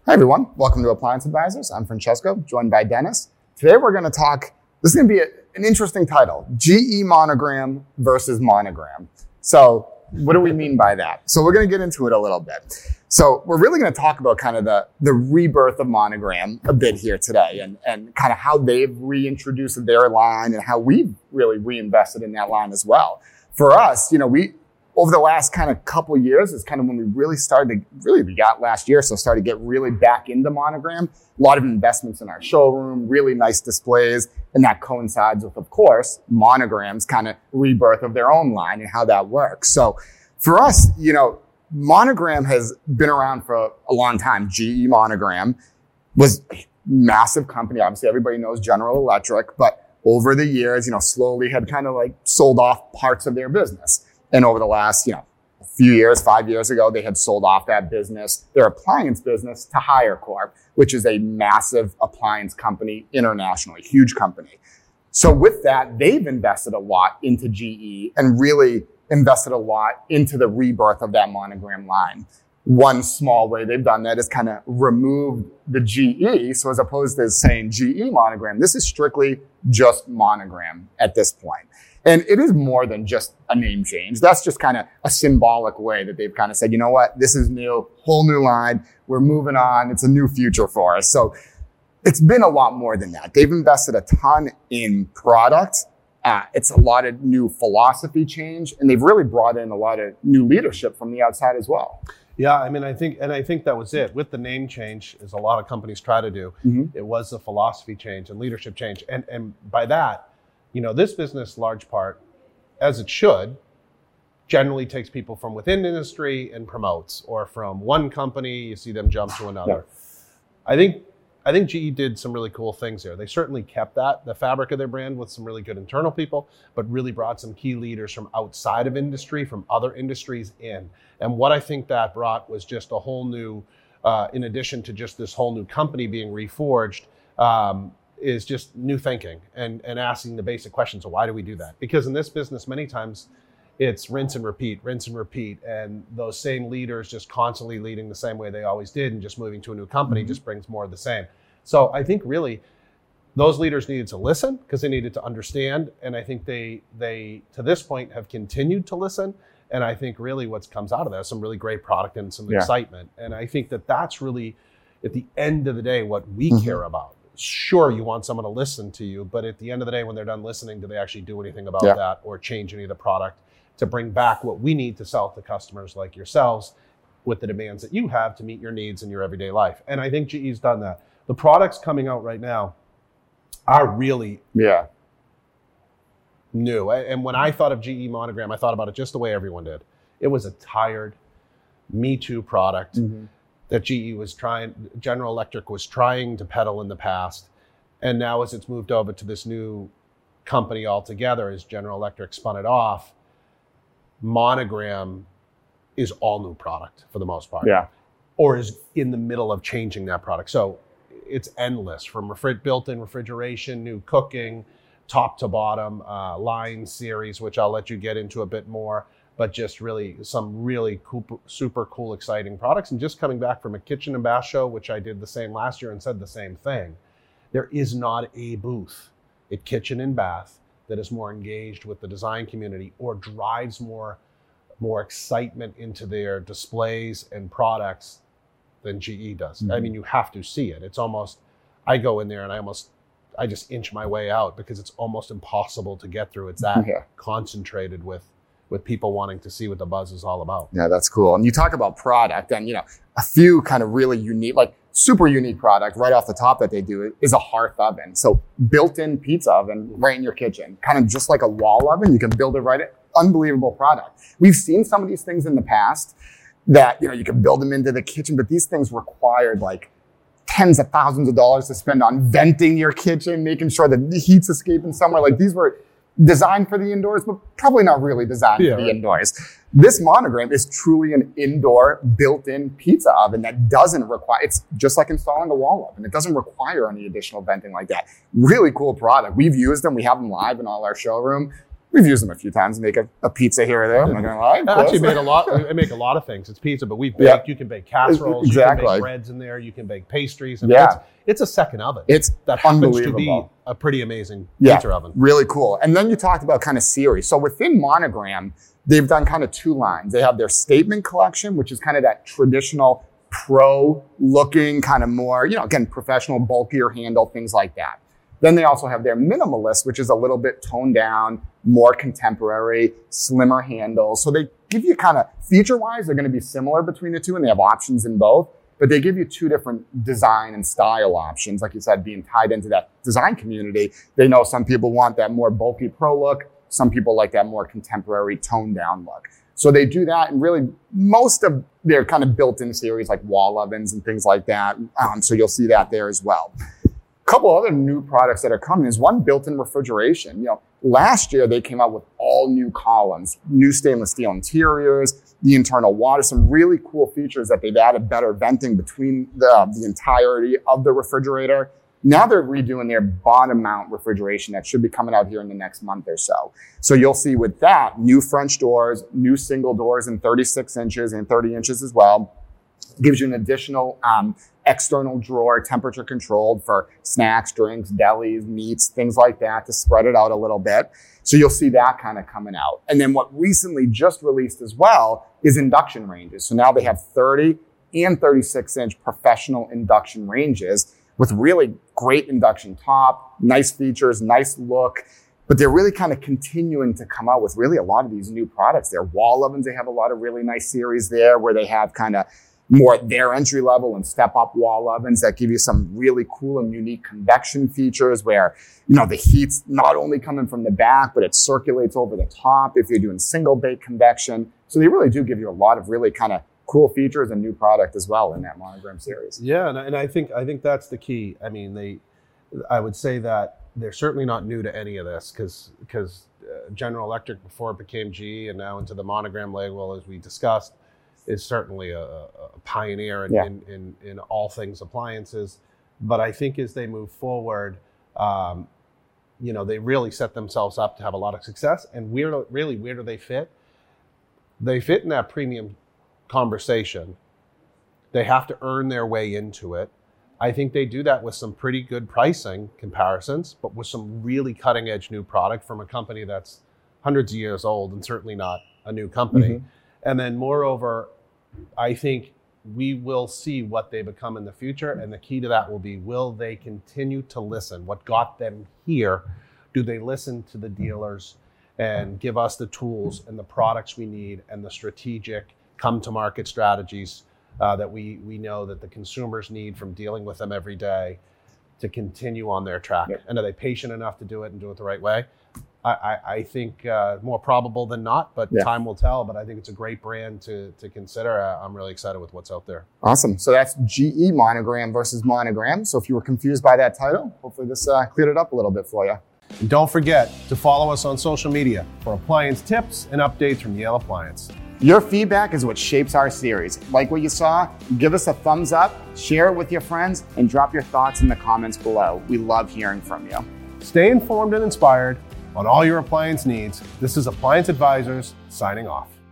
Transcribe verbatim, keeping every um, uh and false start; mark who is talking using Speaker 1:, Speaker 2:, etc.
Speaker 1: Hi everyone, welcome to Appliance Advisors. I'm Francesco, joined by Dennis. Today we're going to talk, this is going to be a, an interesting title, G E Monogram versus Monogram. So what do we mean by that? So we're going to get into it a little bit. So we're really going to talk about kind of the, the rebirth of Monogram a bit here today and, and kind of how they've reintroduced their line and how we've really reinvested in that line as well. For us, you know, we, over the last kind of couple years is kind of when we really started to, really we got last year, so started to get really back into Monogram. A lot of investments in our showroom, really nice displays, and that coincides with, of course, Monogram's kind of rebirth of their own line and how that works. So for us, you know, Monogram has been around for a long time. G E Monogram was a massive company. Obviously, everybody knows General Electric, but over the years, you know, slowly had kind of like sold off parts of their business. And over the last, you know, few years, five years ago, they had sold off that business, their appliance business, to HireCorp, which is a massive appliance company internationally, huge company. So with that, they've invested a lot into G E and really invested a lot into the rebirth of that Monogram line. One small way they've done that is kind of removed the G E. So as opposed to saying G E Monogram, this is strictly just Monogram at this point. And it is more than just a name change. That's just kind of a symbolic way that they've kind of said, you know what, this is new, whole new line. We're moving on. It's a new future for us. So it's been a lot more than that. They've invested a ton in product. Uh, it's a lot of new philosophy change, and they've really brought in a lot of new leadership from the outside as well.
Speaker 2: Yeah, I mean, I think, and I think that was it. With the name change, as a lot of companies try to do, mm-hmm. it was a philosophy change and leadership change. And and by that, you know, this business, large part, as it should, generally takes people from within industry and promotes, or from one company, you see them jump to another. Yeah. I think I think G E did some really cool things there. They certainly kept that, the fabric of their brand, with some really good internal people, but really brought some key leaders from outside of industry, from other industries in. And what I think that brought was just a whole new, uh, in addition to just this whole new company being reforged, um, is just new thinking and, and asking the basic questions of why do we do that? Because in this business, many times it's rinse and repeat, rinse and repeat. And those same leaders just constantly leading the same way they always did and just moving to a new company mm-hmm. just brings more of the same. So I think really those leaders needed to listen because they needed to understand. And I think they, they to this point, have continued to listen. And I think really what comes out of that is some really great product and some yeah. excitement. And I think that that's really, at the end of the day, what we mm-hmm. care about. Sure, you want someone to listen to you, but at the end of the day, when they're done listening, do they actually do anything about yeah. that or change any of the product to bring back what we need to sell to customers like yourselves with the demands that you have to meet your needs in your everyday life? And I think G E's done that. The products coming out right now are really
Speaker 1: yeah.
Speaker 2: new. And when I thought of G E Monogram, I thought about it just the way everyone did. It was a tired Me Too product. Mm-hmm. that G E was trying, General Electric was trying to peddle in the past. And now as it's moved over to this new company altogether, as General Electric spun it off, Monogram is all new product for the most part.
Speaker 1: Yeah.
Speaker 2: Or is in the middle of changing that product. So it's endless, from refri- built-in refrigeration, new cooking, top to bottom, uh, line series, which I'll let you get into a bit more. But just really some really cool, super cool, exciting products. And just coming back from a kitchen and bath show, which I did the same last year and said the same thing, there is not a booth at Kitchen and Bath that is more engaged with the design community or drives more, more excitement into their displays and products than G E does. Mm-hmm. I mean, you have to see it. It's almost, I go in there and I almost, I just inch my way out because it's almost impossible to get through. It's that yeah. concentrated with with people wanting to see what the buzz is all about.
Speaker 1: Yeah, that's cool. And you talk about product, and you know, a few kind of really unique, like super unique product right off the top that they do is a hearth oven. So built-in pizza oven right in your kitchen, kind of just like a wall oven. You can build it right in. Unbelievable product. We've seen some of these things in the past that, you know, you can build them into the kitchen, but these things required like tens of thousands of dollars to spend on venting your kitchen, making sure that the heat's escaping somewhere. Like these were designed for the indoors, but probably not really designed yeah, for the right. indoors. This Monogram is truly an indoor built-in pizza oven that doesn't require, it's just like installing a wall oven. It doesn't require any additional venting like that. Really cool product. We've used them. We have them live in all our showroom. We've used them a few times to make a, a pizza here or there. I'm not gonna lie.
Speaker 2: I actually made a lot. I make a lot of things. It's pizza, but we bake. Yeah. You can bake casseroles.
Speaker 1: Exactly.
Speaker 2: You can bake breads in there. You can bake pastries. And
Speaker 1: yeah.
Speaker 2: It's, it's a second oven.
Speaker 1: It's
Speaker 2: that happens
Speaker 1: unbelievable.
Speaker 2: to be a pretty amazing
Speaker 1: yeah,
Speaker 2: pizza oven.
Speaker 1: Really cool. And then you talked about kind of series. So within Monogram, they've done kind of two lines. They have their Statement Collection, which is kind of that traditional pro looking, kind of more, you know, again, professional, bulkier handle, things like that. Then they also have their Minimalist, which is a little bit toned down, more contemporary, slimmer handles. So they give you kind of, feature-wise, they're going to be similar between the two, and they have options in both. But they give you two different design and style options. Like you said, being tied into that design community, they know some people want that more bulky pro look. Some people like that more contemporary, toned down look. So they do that, and really most of their kind of built-in series, like wall ovens and things like that. Um, so you'll see that there as well. A couple other new products that are coming is one, built-in refrigeration. You know, last year they came out with all new columns, new stainless steel interiors, the internal water, some really cool features that they've added, better venting between the, the entirety of the refrigerator. Now they're redoing their bottom mount refrigeration that should be coming out here in the next month or so. So you'll see with that, new French doors, new single doors in thirty-six inches and thirty inches as well. Gives you an additional um, external drawer, temperature controlled for snacks, drinks, delis, meats, things like that, to spread it out a little bit. So you'll see that kind of coming out. And then what recently just released as well is induction ranges. So now they have thirty and thirty-six inch professional induction ranges with really great induction top, nice features, nice look. But they're really kind of continuing to come out with really a lot of these new products. Their wall ovens, they have a lot of really nice series there where they have kind of more their entry level and step up wall ovens that give you some really cool and unique convection features where, you know, the heat's not only coming from the back, but it circulates over the top if you're doing single bake convection. So they really do give you a lot of really kind of cool features and new product as well in that Monogram series.
Speaker 2: Yeah, and, and I think I think that's the key. I mean, they, I would say that they're certainly not new to any of this because because uh, General Electric, before it became G E and now into the Monogram label, as we discussed, is certainly a, a pioneer in,
Speaker 1: yeah.
Speaker 2: in, in, in all things appliances. But I think as they move forward, um, you know, they really set themselves up to have a lot of success. And where, really, where do they fit? They fit in that premium conversation. They have to earn their way into it. I think they do that with some pretty good pricing comparisons, but with some really cutting edge new product from a company that's hundreds of years old and certainly not a new company. Mm-hmm. And then moreover, I think we will see what they become in the future. And the key to that will be, will they continue to listen? What got them here? Do they listen to the dealers and give us the tools and the products we need and the strategic come to market strategies uh, that we, we know that the consumers need from dealing with them every day to continue on their track? Yep. And are they patient enough to do it and do it the right way? I, I, I think uh, more probable than not, but yeah. time will tell. But I think it's a great brand to to consider. Uh, I'm really excited with what's out there.
Speaker 1: Awesome. So that's G E Monogram versus Monogram. So if you were confused by that title, hopefully this uh, cleared it up a little bit for you.
Speaker 2: And don't forget to follow us on social media for appliance tips and updates from Yale Appliance.
Speaker 1: Your feedback is what shapes our series. Like what you saw, give us a thumbs up, share it with your friends, and drop your thoughts in the comments below. We love hearing from you.
Speaker 2: Stay informed and inspired on all your appliance needs. This is Appliance Advisors signing off.